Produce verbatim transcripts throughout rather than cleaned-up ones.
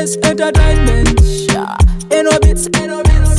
Yes entertainment. Eno bits, eno bits.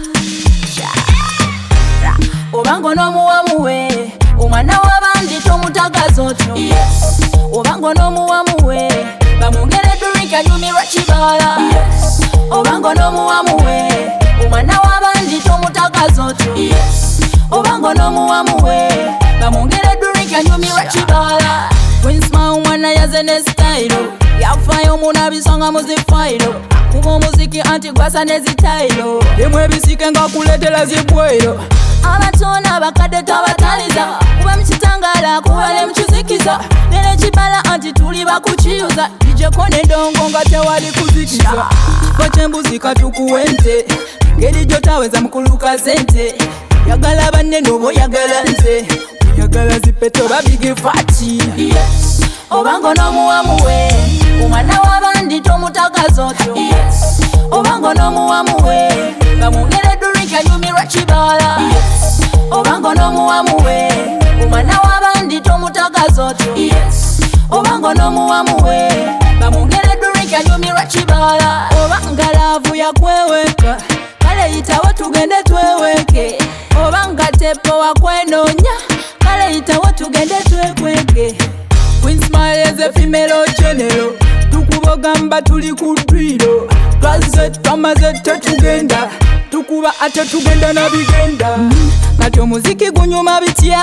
Obango no muwamuwe, omwana w'abandi tomutagaza otyo. Yes. Obango no muwamuwe, bamwongere drink anyumirwa kibala. Yes. Obango no muwamuwe, omwana w'abandi tomutagaza otyo. Yes. Obango no muwamuwe, bamwongere drink anyumirwa kibala. Queen Smile omwana yaze ne style, yafayo muna bisonga muzifailo. Kuba omuziki anti gwasa nezitailo, yemwe ebisike nga kuletera zibwero. Abatona abakadde tabataliza, kuba mukitangala kubale mukizikiza. Nene kibala anti tuli bakukiyuza, dijeko nedongo nga tewali kuzikiza. Kifo ky'embuzi katukuwe nte, ngeri gyotaweza mukuluka sente. Yagala banne nobo yagala nze, yagala zipeto babigi fati. Yes. Obango n'omuwamuwe, omwana w'abandi tomutagaza otyo. Yes. Obango n'omuwamuwe, bamwongere drink anyumirwa kibala. Yes. Obango n'omuwamuwe, omwana w'abandi tomutagaza otyo. Yes. Obango n'omuwamuwe, bamwongere drink anyumirwa kibala. Obanga laavu yakweweka, kale yitawo tugende tweweke. Obanga tepo wakwenoonya, kale yitawo tugende twekweke. Queen Smile is a female general. Tukubogamba tuli ku twiro, twaze twamaze tetugenda, tukuba ate tugenda na bigenda. Kati omuziki gunyuma bitya,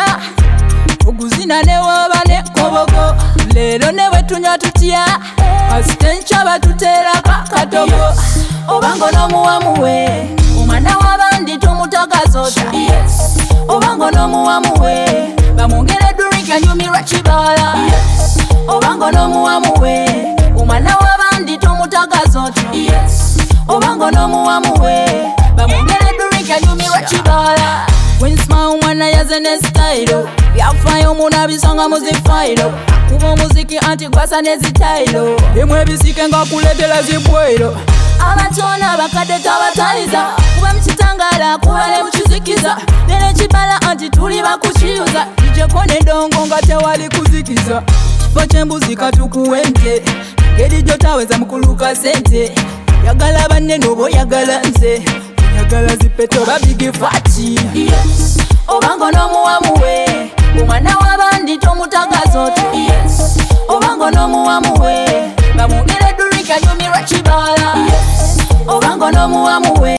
oguzina ne woba ne kobogo. Leero ne bwe tunywa tutya, asitencha batuteerako katogo. Obango n'omuwamuwe, omwana w'abandi tomutagaza otyo. Yes. Obango n'omuwamuwe, bamwongere drink anyumirwa kibala. Yes. Obango n'omuwamuwe, omwana w'abandi tomutagaza otyo. Yes. Obango n'omuwamuwe, bamwongere drink anyumirwa kibala. Queen Smile omwana yaze ne style, yafayo muna bisonga muzifailo. Kuba omuziki anti gwasa nezitailo, yemwe ebisike nga kuletera zibwero. Abatona abakadde tabataliza, kuba mukitangala kubale mukizikiza. Nene kibala anti tuli bakukiyuza, dijeko nedongo nga tewali kuzikiza. Kifo ky'embuzi katukuwe nte, ngeri gyotaweza mukuluka sente. Yagala banne nobo yagala nze, yagala zipeto babigi fati. Yes. Obango n'omuwamuwe, omwana w'abandi tomutagaza otyo. Yes. Obango n'omuwamuwe, bamwongere drink anyumirwa kibala. Yes. Obango n'omuwamuwe.